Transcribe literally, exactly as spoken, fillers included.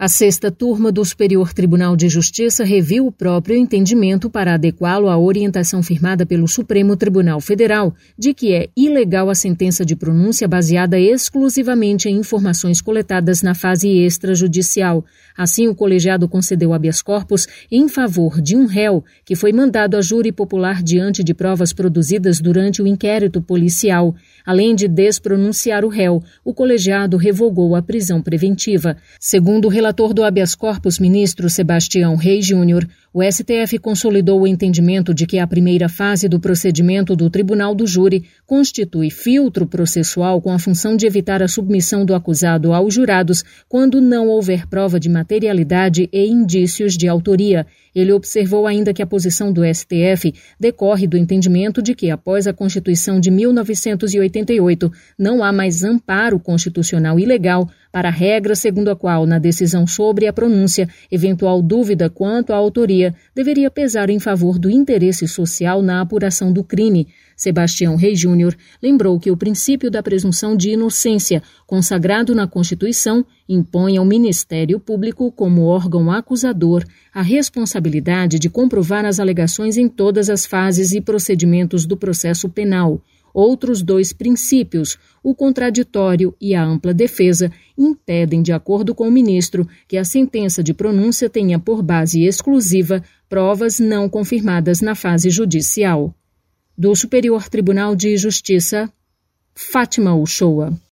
A sexta turma do Superior Tribunal de Justiça reviu o próprio entendimento para adequá-lo à orientação firmada pelo Supremo Tribunal Federal de que é ilegal a sentença de pronúncia baseada exclusivamente em informações coletadas na fase extrajudicial. Assim, o colegiado concedeu habeas corpus em favor de um réu que foi mandado a júri popular diante de provas produzidas durante o inquérito policial. Além de despronunciar o réu, o colegiado revogou a prisão preventiva. Segundo o relator do habeas corpus, ministro Sebastião Reis Júnior, o S T F consolidou o entendimento de que a primeira fase do procedimento do Tribunal do Júri constitui filtro processual com a função de evitar a submissão do acusado aos jurados quando não houver prova de materialidade e indícios de autoria. Ele observou ainda que a posição do S T F decorre do entendimento de que, após a Constituição de mil novecentos e oitenta e oito, não há mais amparo constitucional e legal para a regra segundo a qual, na decisão sobre a pronúncia, eventual dúvida quanto à autoria deveria pesar em favor do interesse social na apuração do crime. Sebastião Reis Júnior lembrou que o princípio da presunção de inocência, consagrado na Constituição, impõe ao Ministério Público, como órgão acusador, a responsabilidade de comprovar as alegações em todas as fases e procedimentos do processo penal. Outros dois princípios, o contraditório e a ampla defesa, impedem, de acordo com o ministro, que a sentença de pronúncia tenha por base exclusiva provas não confirmadas na fase judicial. Do Superior Tribunal de Justiça, Fátima Uchoa.